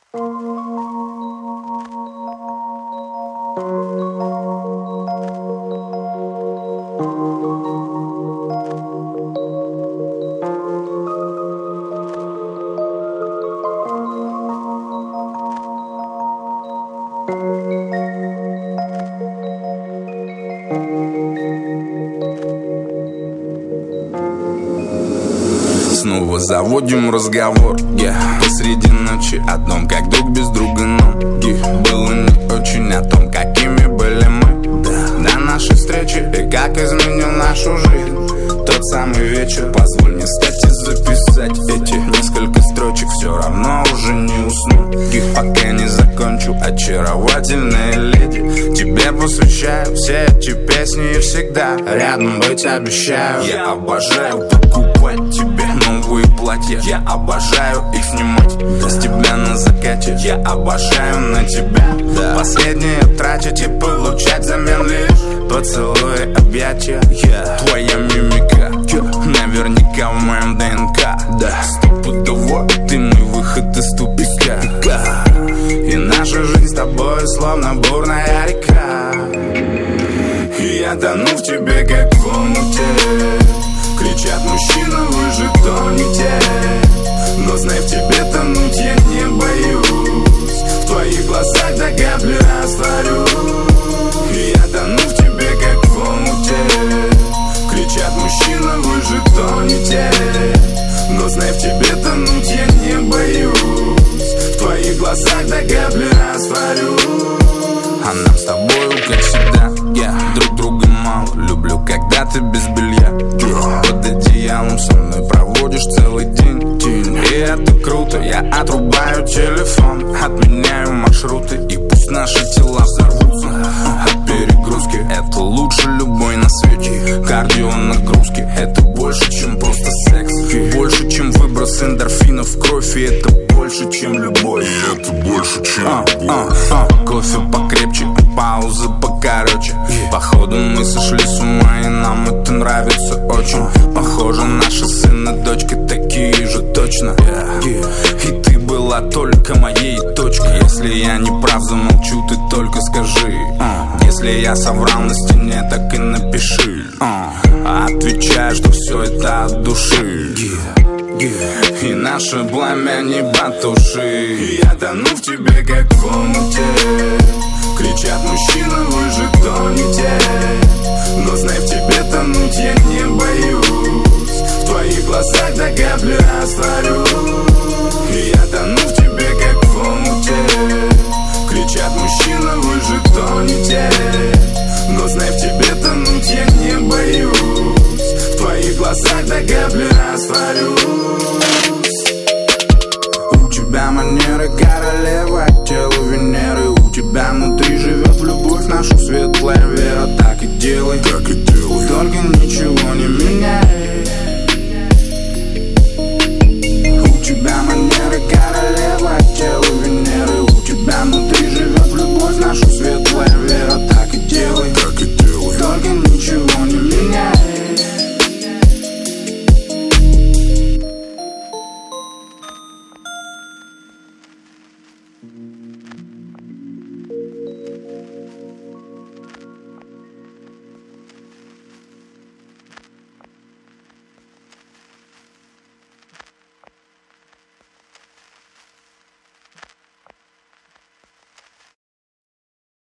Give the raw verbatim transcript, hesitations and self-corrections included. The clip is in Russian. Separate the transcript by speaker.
Speaker 1: Снова заводим разговор, yeah. Посреди ночи о том, как друг без друга нам yeah. Было не очень о том, какими были мы да. До нашей встречи и как изменил нашу жизнь тот самый вечер. Позволь мне, кстати, записать эти несколько строчек. Все равно уже не усну yeah. Пока не закончу, очаровательная леди. Тебе посвящаю все эти песни и всегда рядом быть обещаю. Я обожаю покупать тебе новые платья. Я обожаю их снимать да. С тебя на закате. Я обожаю на тебя да. Последнее тратить и получать взамен лишь поцелуи, объятия yeah. Твоя мимика yeah. Наверняка в моем ДНК да. Стопудово ты мой выход из тупика и наша жизнь с тобой словно бурная река. Я тону в тебе, как в омуте. Кричат мужчины, вы же тонете. Но знай, в тебе тонуть я не боюсь. В твоих глазах до капли растворюсь. Я тону в тебе, как в омуте. Кричат мужчины, вы же тонете. Но знай, в тебе тонуть я не боюсь. В твоих глазах до капли растворюсь. А нам с тобою, как всегда, yeah. Друг друга мало. Люблю, когда ты без белья yeah. Под одеялом со мной проводишь целый день, день. И это круто, я отрубаю телефон. Отменяю маршруты, и пусть наши тела взорвутся от перегрузки. Это лучше любой на свете. Кардио нагрузки. Это больше, чем просто секс. Больше, чем выброс эндорфинов в кровь. И это больше, чем любовь.
Speaker 2: И это больше, чем
Speaker 1: а,
Speaker 2: любовь.
Speaker 1: а, а. Кофе покрепче, паузы покороче. Походу мы сошли с ума, и нам это нравится очень. Похоже, наши сын и дочка такие же точно И ты была только моей точкой. Если я не прав, замолчу, ты только скажи. Если я соврал на стене, так и напиши. Отвечаю, что все это от души и наше пламя не потуши. Я тону в тебе, как в омуте. Кричат мужчины, вы же тонете. Но знай, в тебе тонуть я не боюсь. В твоих глазах до капли растворюсь. Я тону в тебе, как в омуте. Кричат мужчины, вы же тонете. Но знай, в тебе тонуть я не боюсь. В твоих глазах до капли растворюсь. У тебя манеры королевы, тело Венеры. У тебя внутри живет любовь, нашу светлая вера. Так и делай,
Speaker 2: так и делай.
Speaker 1: Только ничего не меняй. У тебя манеры королевы, тело Венеры. У тебя внутри живет любовь, нашу светлая вера. Так и делай,
Speaker 2: так и делай.
Speaker 1: Только ничего не меняй.
Speaker 3: Thank you.